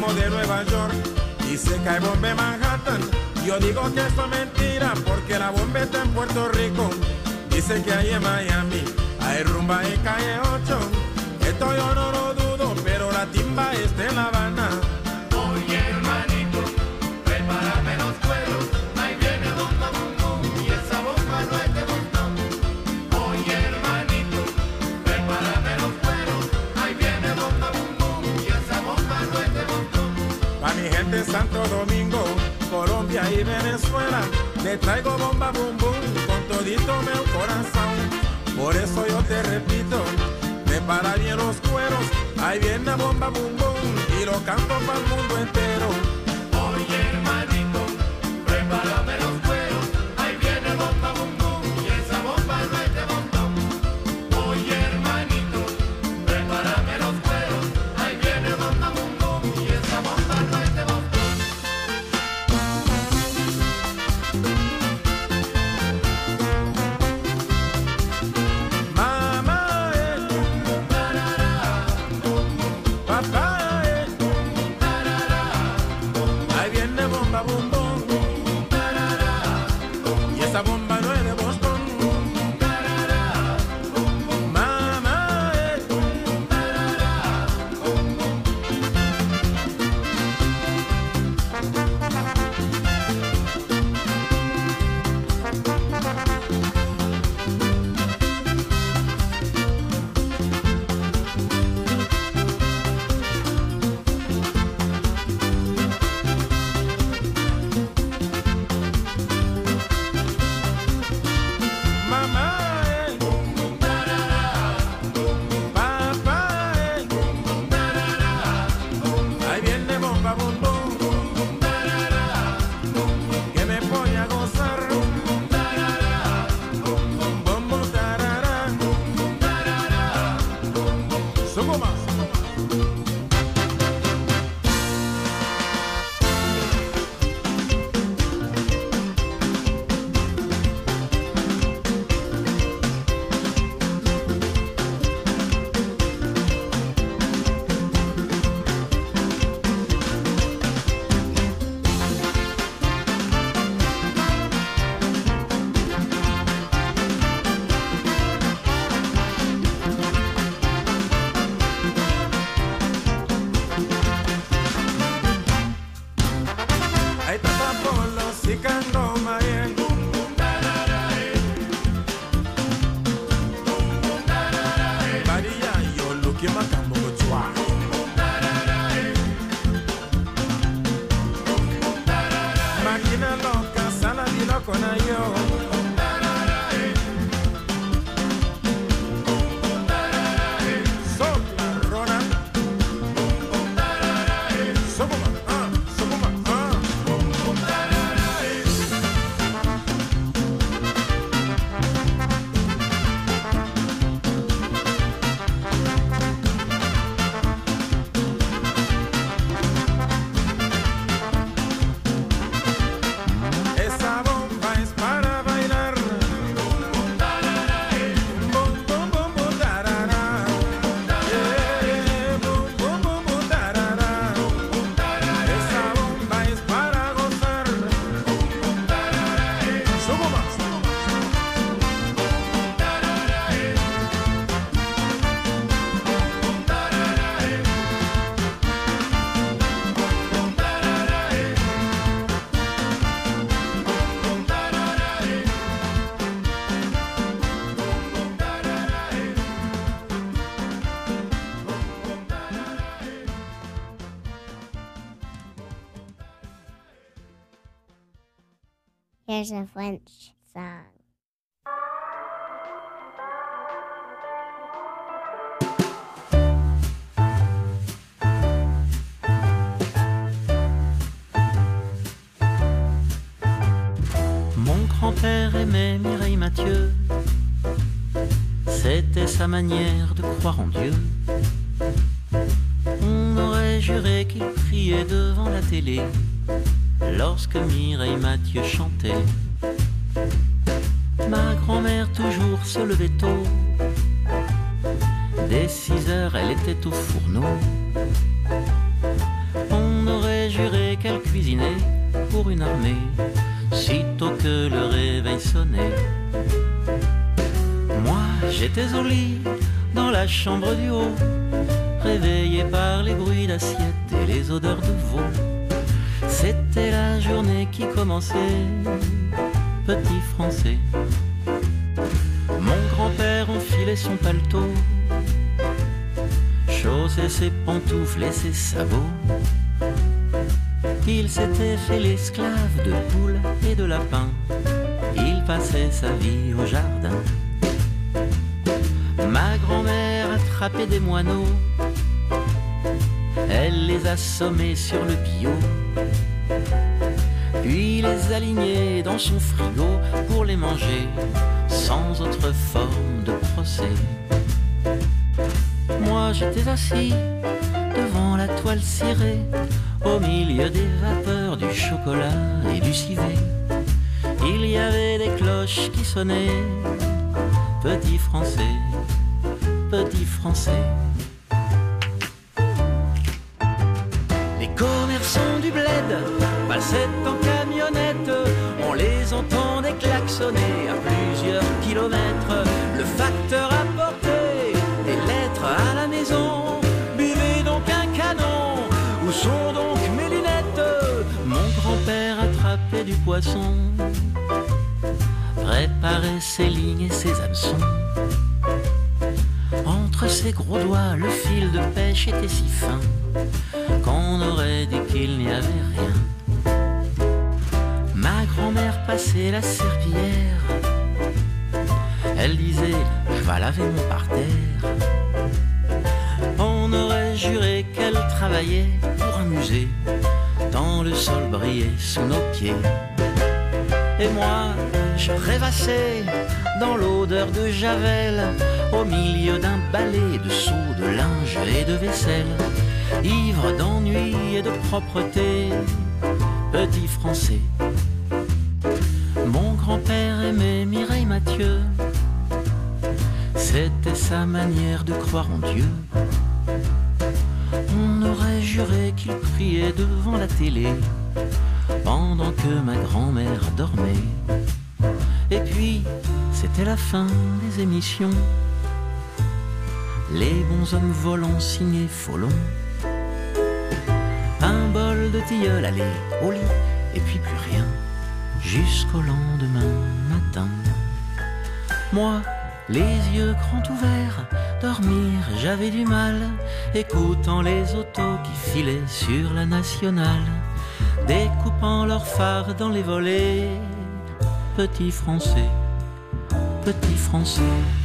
primo de Nueva York dice que hay bomba en Manhattan. Yo digo que eso es mentira porque la bomba está en Puerto Rico. Dice que hay en Miami, hay rumba en calle 8. Esto yo no lo dudo, pero la timba está en La Habana. Oye hermanito, prepárame los cueros, ahí viene bomba bum bum y esa bomba no es de montón. Oye hermanito, prepárame los cueros, ahí viene bomba bum bum y esa bomba no es de montón. Pa' mi gente en Santo Domingo, Colombia y Venezuela, le traigo bomba bum bum con todito mi corazón. Por eso yo te repito, prepara bien los cueros, ahí viene la bomba bum bum y lo canto para el mundo entero. Oye hermanito, prepárame los cueros, ahí viene bomba bum bum y esa bomba no es de montón. Oye hermanito, prepárame los cueros, ahí viene bomba bum bum y esa bomba no es de montón. Esa bomba no es de Boston. Mamá, Here's a French song. Mon grand-père aimait Mireille Mathieu, c'était sa manière de croire en Dieu. On aurait juré qu'il priait devant la télé lorsque Mireille Mathieu chantait. Ma grand-mère toujours se levait tôt, dès 6 heures elle était au fourneau. On juré qu'elle cuisinait pour une armée, sitôt que le réveil sonnait. Moi, j'étais au lit, dans la chambre du haut, réveillé par les bruits d'assiettes et les odeurs de veau. C'était la journée qui commençait, petit Français. Mon grand-père enfilait son paletot, chaussait ses pantoufles et ses sabots. Il s'était fait l'esclave de poules et de lapins, il passait sa vie au jardin. Ma grand-mère attrapait des moineaux, elle les assommait sur le bio, puis les alignait dans son frigo pour les manger sans autre forme de procès. Moi j'étais assis devant la toile cirée, au milieu des vapeurs du chocolat et du civet. Il y avait des cloches qui sonnaient, petit Français, petit Français. Les commerçants du bled passaient en camionnette, on les entendait klaxonner à plusieurs kilomètres. Le facteur apportait des lettres à la maison, buvez donc un canon, où sont donc mes lunettes? Mon grand-père attrapait du poisson, préparait ses lignes et ses hameçons. Entre ses gros doigts, le fil de pêche était si fin qu'on aurait dit qu'il n'y avait rien. Ma grand-mère passait la serpillière, elle disait « je vais laver mon parterre ». On aurait juré qu'elle travaillait pour un musée, tant le sol brillait sous nos pieds. Et moi, je rêvassais dans l'odeur de Javel, au milieu d'un balai de seaux, de linge et de vaisselle, ivre d'ennui et de propreté, petit Français. Mon grand-père aimait Mireille Mathieu, c'était sa manière de croire en Dieu. On aurait juré qu'il priait devant la télé pendant que ma grand-mère dormait. Et puis, c'était la fin des émissions, les bons hommes volants signés Folon. Un bol de tilleul, allez, au lit, et puis plus rien, jusqu'au lendemain matin. Moi, les yeux grands ouverts, dormir, j'avais du mal, écoutant les autos qui filaient sur la nationale, découpant leurs phares dans les volets. Petit Français, petit Français.